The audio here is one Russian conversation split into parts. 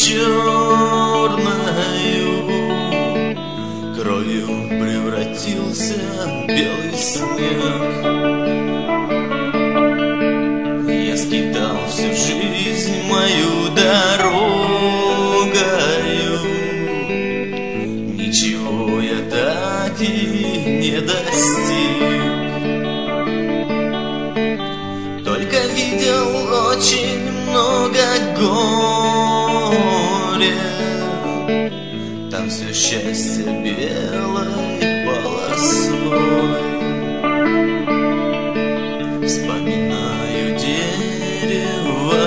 черною, кровью превратился белый снег. Я скитал всю жизнь мою дорогою, ничего я так и не достиг. Только видел очень много горя, там все счастье белой полосой. Вспоминаю дерево,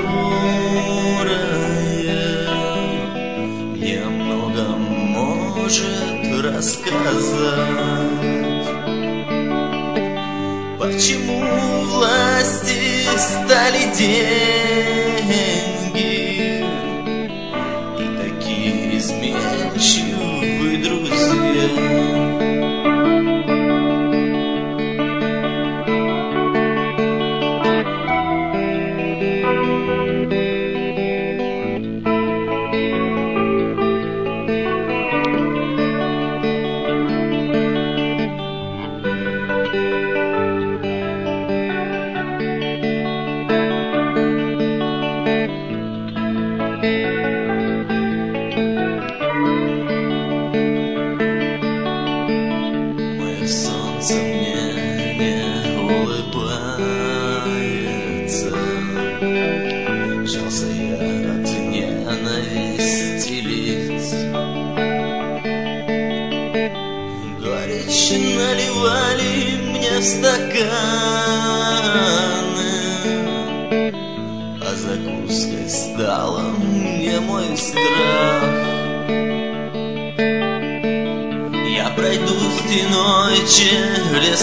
которое мне о многом может рассказать. Почему власти стали деньги и такие изменчивые друзья? Солнце мне не улыбается, жался я от ненависти лиц. Горечь наливали мне в стаканы, а закуской стала мне мой страх. Я пройду стеной через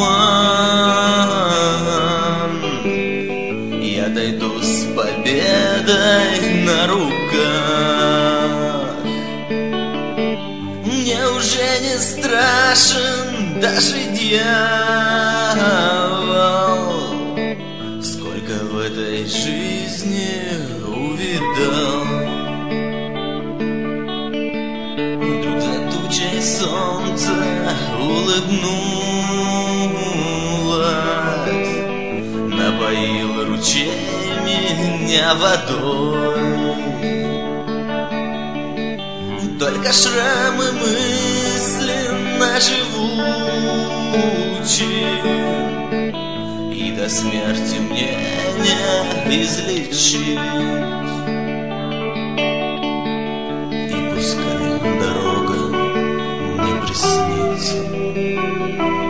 туман, я дойду с победой на руках. Мне уже не страшен даже дьявол, сколько в этой жизни увидал. Солнце улыбнулось, напоило ручей меня водой. Только шрамы мысленно живучи, и до смерти мне не излечить. И пускай дорога приснится.